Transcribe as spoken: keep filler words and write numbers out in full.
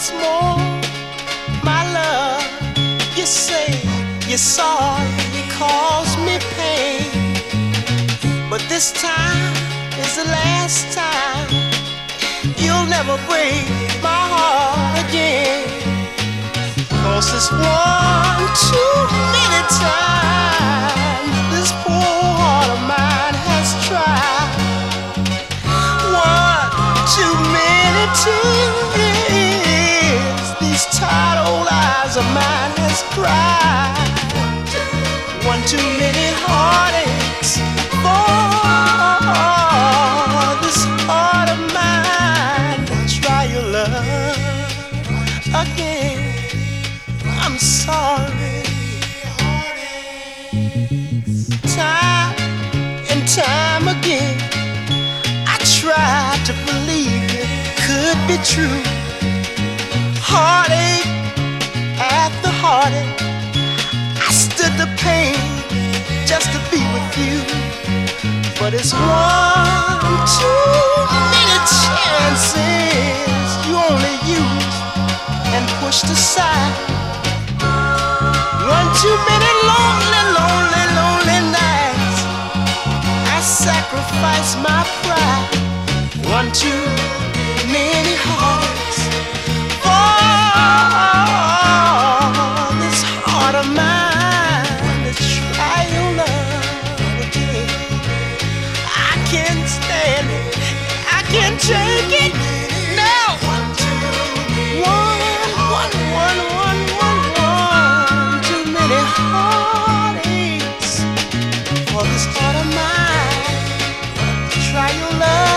once more, my love. You say you're sorry, it caused me pain, but this time is the last time. You'll never break my heart again, 'cause it's one too many times this poor heart of mine has tried. One too many tears these tired old eyes of mine has cried. One too many heartaches for this heart of mine. Try your love again. I'm sorry. Time and time again, I tried to believe it could be true. Heartache after heartache, I stood the pain just to be with you. But it's one too many chances you only used and pushed aside. One too many lonely, lonely, lonely nights I sacrificed my pride. One too many hearts for this heart of mine to try your love again. I can't stand it, I can't take it. No. One, one, one, one, one, one. Too many heartaches for this heart of mine. Try your love.